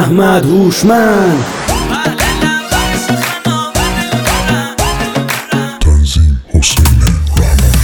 احمد هوشمند. تنظیم حسین رحمان.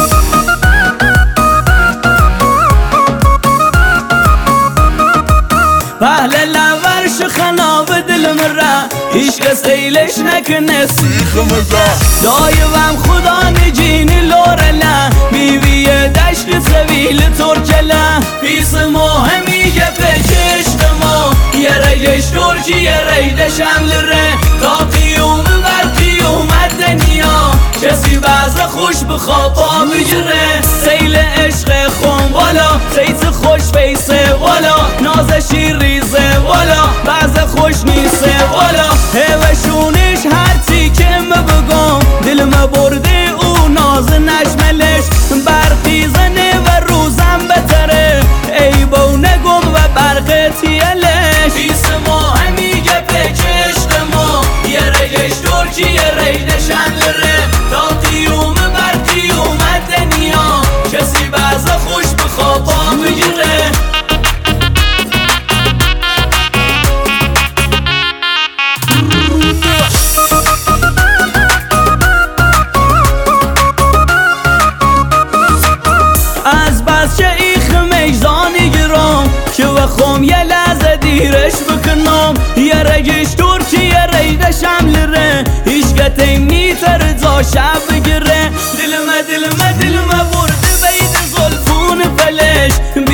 پهل لورش خناب دل مرا هیچ کس ایلش نکنه سیخ مزا دایوم خدا نجین لورلا بیوی دشت سویل ترکلا پیس مهمی پچشت ما یه رگش ترکی یه ریده شمل ره تا قیوم بر قیومت دنیا کسی بعض خوش بخوابا بگیره سیل عشق خون والا سیت خوش فیسه والا ناز شیریزه والا بعض خوش نیسه والا هوشونش هر تیکم بگم دل ما برده او ناز نشملش برقی زنه و روزم بتره ای بو نگم و برق تیلش پیس ما همیگه پچشت ما یه رگش ترکی یه ریده شندره تا قیوم بر قیومت دنیا کسی بعض خوش بخوابا بگیره. از بس که ایخ میزانی گرام که بخوام یه لحظه دیرش بکنم یه رگش ترکی یه ریده شمل ره هیچ گتیم نیتر زا شب بگیره دل ما برده بید زلفون پلش